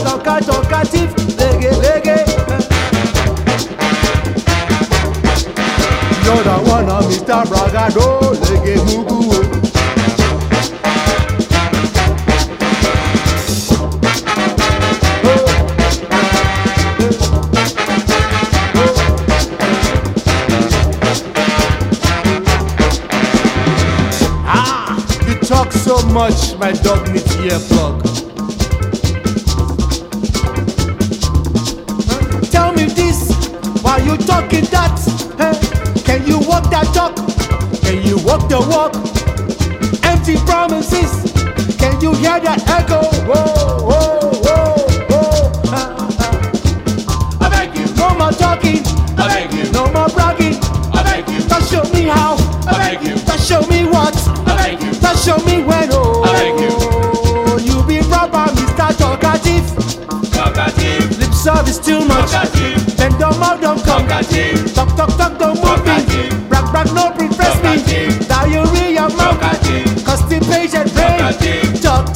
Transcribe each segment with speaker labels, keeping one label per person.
Speaker 1: talkative, lege. You're the one of Mr. Bragado, lege mugu. Talk so much, my dog needs earplug. Tell me this, why you talking that? Can you walk that talk? Can you walk the walk? Empty promises, can you hear that echo? Whoa, whoa, whoa, whoa. I beg you, no more talking. I beg you, no more bragging. I beg you, just show me how. I beg you, just show me what. Just show me when, oh,
Speaker 2: I beg you.
Speaker 1: You be proper, Mr. Talkative. Lip service too much. Then don't mouth, don't come. Talk, don't move me. Brag, no impress me. Diarrhea, mouth. Constipation, brain. Talk.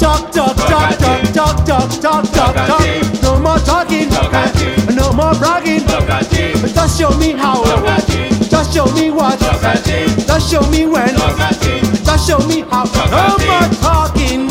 Speaker 1: No more talking. No more bragging. Just show me how. Just show me what. Just show me when. Just show me how. No more talking.